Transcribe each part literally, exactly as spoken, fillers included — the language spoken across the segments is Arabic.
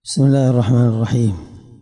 بسم الله الرحمن الرحيم.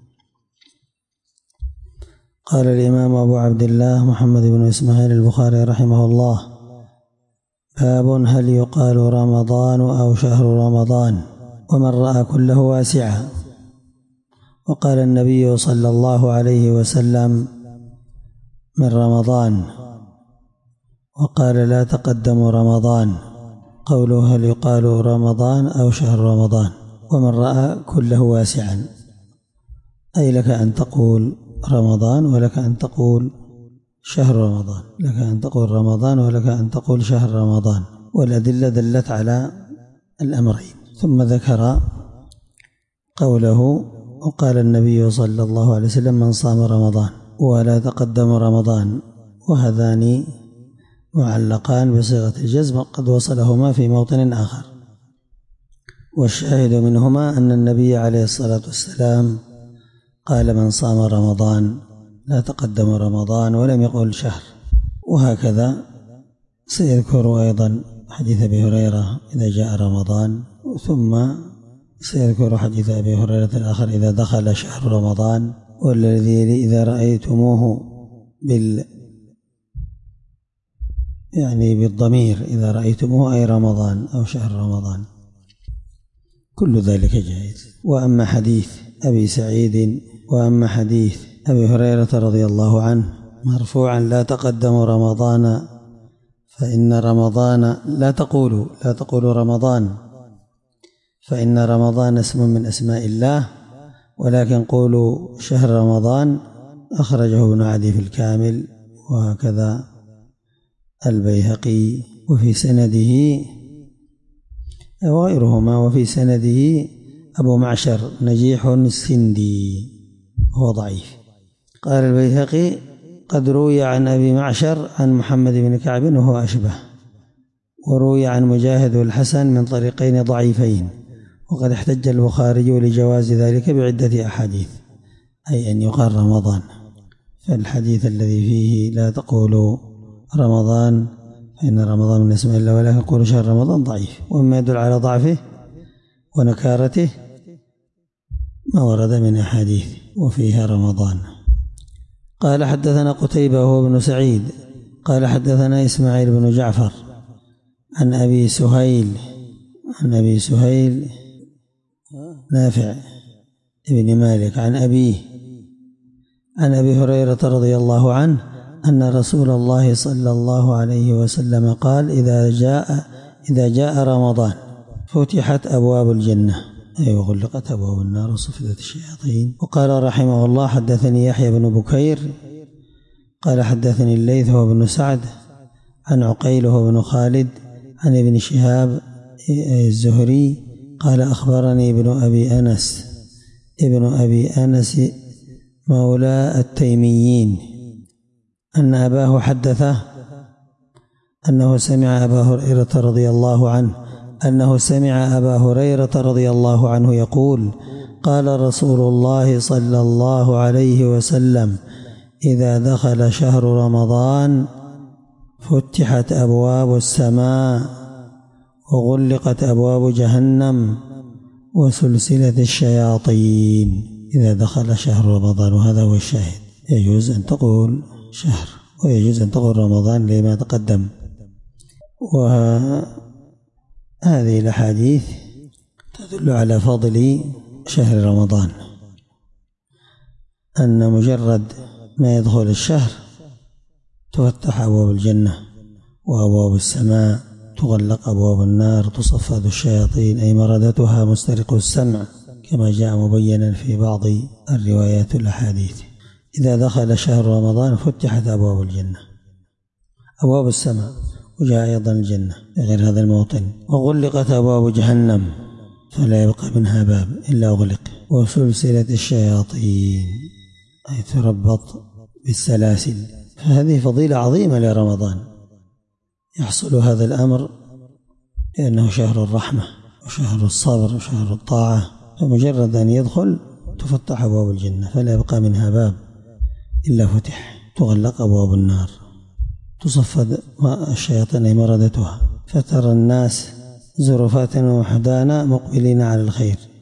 قال الإمام أبو عبد الله محمد بن إسماعيل البخاري رحمه الله: باب هل يقال رمضان أو شهر رمضان ومن رأى كله واسعا. وقال النبي صلى الله عليه وسلم: من رمضان، وقال: لا تقدموا رمضان. قوله هل يقال رمضان أو شهر رمضان ومن رأى كله واسعا، أي لك أن تقول رمضان ولك أن تقول شهر رمضان، لك أن تقول رمضان ولك أن تقول شهر رمضان، والأدلة دلت على الأمرين. ثم ذكر قوله: وقال النبي صلى الله عليه وسلم: من صام رمضان ولا تقدم رمضان، وهذان معلقان بصيغة الجزم قد وصلهما في موطن آخر، والشاهد منهما أن النبي عليه الصلاة والسلام قال: من صام رمضان لا تقدم رمضان، ولم يقل شهر. وهكذا سيذكر أيضا حديث أبي هريرة إذا جاء رمضان، ثم سيذكر حديث أبي هريرة الآخر إذا دخل شهر رمضان، والذي إذا رأيتموه بال يعني بالضمير إذا رأيتموه أي رمضان أو شهر رمضان، كل ذلك جائز. وأما حديث أبي سعيد وأما حديث أبي هريرة رضي الله عنه مرفوعا: لا تقدموا رمضان فإن رمضان لا تقولوا لا تقولوا رمضان فإن رمضان اسم من أسماء الله، ولكن قولوا شهر رمضان. أخرجه ابن عدي في الكامل، وهكذا البيهقي، وفي سنده وغيرهما، وفي سنده أبو معشر نجيح السندي هو ضعيف. قال البيهقي: قد روي عن أبي معشر عن محمد بن كعب وهو أشبه، وروي عن مجاهد والحسن من طريقين ضعيفين، وقد احتج البخاري لجواز ذلك بعدة أحاديث، أي أن يقال رمضان. فالحديث الذي فيه لا تقولوا رمضان فإن رمضان من اسم الله ولا يقول شهر رمضان ضعيف، ومما يدل على ضعفه ونكارته ما ورد من أحاديث وفيها رمضان. قال: حدثنا قتيبة وهو ابن سعيد قال: حدثنا إسماعيل بن جعفر عن أبي سهيل عن أبي سهيل نافع ابن مالك عن أبيه عن أبي هريرة رضي الله عنه أن رسول الله صلى الله عليه وسلم قال: إذا جاء إذا جاء رمضان فتحت أبواب الجنة، أي وغلقت أبواب النار وصفدت الشياطين. وقال رحمه الله: حدثني يحيى بن بكير قال: حدثني الليث هو بن سعد عن عقيل هو بن خالد عن ابن شهاب الزهري قال: أخبرني ابن أبي أنس ابن أبي أنس مولى التيميين أن أباه حدثه أنه سمع أبا هريرة رضي الله عنه أنه سمع أبا هريرة رضي الله عنه يقول: قال رسول الله صلى الله عليه وسلم: إذا دخل شهر رمضان فتحت أبواب السماء وغلقت أبواب جهنم وسلسلة الشياطين. إذا دخل شهر رمضان، وهذا هو الشاهد. يجوز أن تقول شهر ويجوز أن تقول رمضان لما تقدم. وهذه الأحاديث تدل على فضل شهر رمضان، أن مجرد ما يدخل الشهر تفتح أبواب الجنة وأبواب السماء، تغلق أبواب النار، تصفد الشياطين أي مردتها مسترق السمع، كما جاء مبينا في بعض الروايات الأحاديث. إذا دخل شهر رمضان فتحت أبواب الجنة أبواب السماء، وجاء أيضا الجنة غير هذا الموطن، وغلقت أبواب جهنم فلا يبقى منها باب إلا أغلق، وسلسلة الشياطين أي تربط بالسلاسل. فهذه فضيلة عظيمة لرمضان. يحصل هذا الأمر لأنه شهر الرحمة وشهر الصبر وشهر الطاعة، فمجرد أن يدخل تفتح أبواب الجنة فلا يبقى منها باب إلا فتح، تغلق أبواب النار، تصفد الشياطين مردتها، فترى الناس زرفات وحدانا مقبلين على الخير،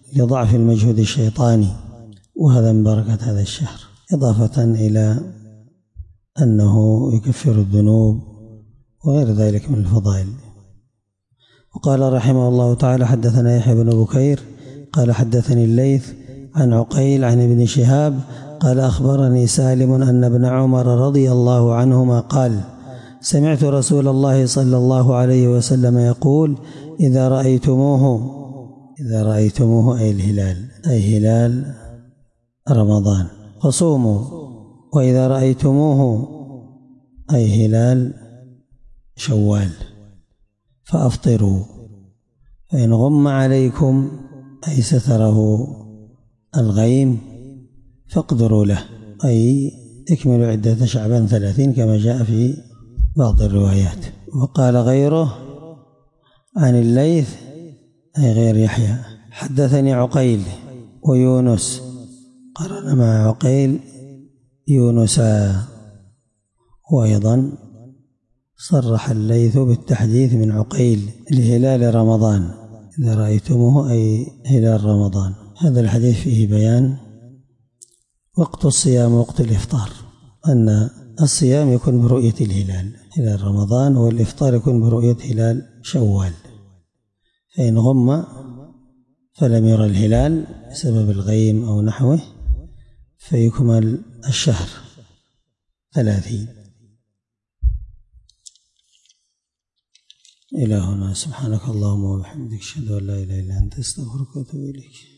لضعف المجهود الشيطاني، وهذا من بركة هذا الشهر، إضافة إلى أنه يكفر الذنوب وغير ذلك من الفضائل. وقال رحمه الله تعالى: حدثنا يحيى بن بكير قال حدثني الليث عن عقيل عن ابن شهاب قال أخبرني سالم أن ابن عمر رضي الله عنهما قال: سمعت رسول الله صلى الله عليه وسلم يقول: إذا رأيتموه إذا رأيتموه أي الهلال أي هلال رمضان فصوموا، وإذا رأيتموه أي هلال شوال فأفطروا، فإن غم عليكم أي ستره الغيم فاقدروا له، أي اكملوا عدة شعبان ثلاثين كما جاء في بعض الروايات. وقال غيره عن الليث أي غير يحيى: حدثني عقيل ويونس، قرن مع عقيل يونس، وأيضا صرح الليث بالتحديث من عقيل لهلال رمضان: إذا رأيتموه أي هلال رمضان. هذا الحديث فيه بيان وقت الصيام ووقت الإفطار، أن الصيام يكون برؤية الهلال هلال رمضان، والإفطار يكون برؤية هلال شوال، فإن غم فلم يرى الهلال بسبب الغيم أو نحوه فيكمل الشهر ثلاثين. إلى هنا، سبحانك اللهم وبحمدك، أشهد أن لا إله إلا أنت، أستغفرك وأتوب إليك.